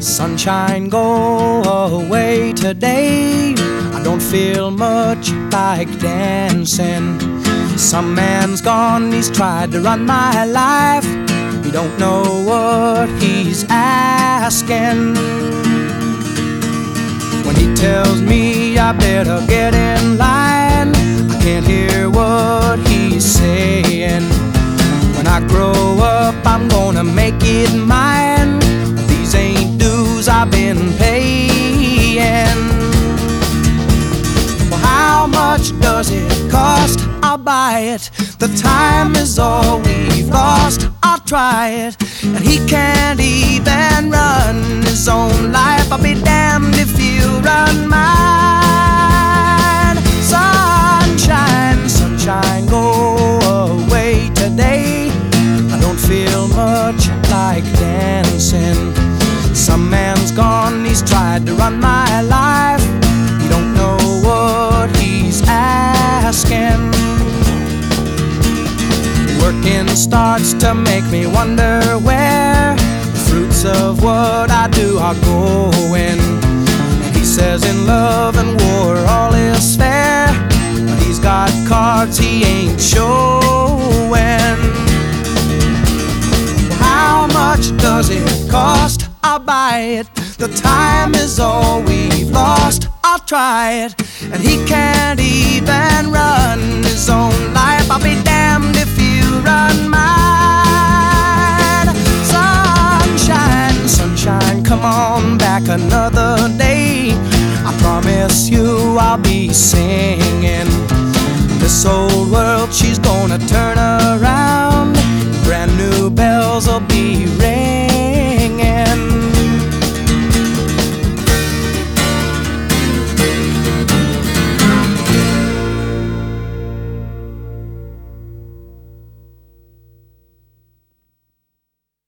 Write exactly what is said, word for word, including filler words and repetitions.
Sunshine, go away today. I don't feel much like dancing. Some man's gone, he's tried to run my life. He don't know what he's asking. When he tells me I better get in line, I can't hear what he's saying. When I grow up, I'm gonna make it mine. These ain't dues I've been paying. Well, how much does it cost? I'll buy it. The time is all we've lost. I'll try it. And he can't even run his own life. I'll be damned if he'll run mine. Sunshine, sunshine, go away today. I don't feel much like dancing. Some man's gone, he's tried to run my life. He don't know what he's asking. Working starts to make me wonder where the fruits of what I do are going. And he says in love and war all is fair, but he's got cards he ain't showing. How much does it cost? I'll buy it. The time is all we've lost. I'll try it. And he can't even run his own life. I'll be damned if you run mine. Sunshine, sunshine, come on back another day. I promise you I'll be singing this old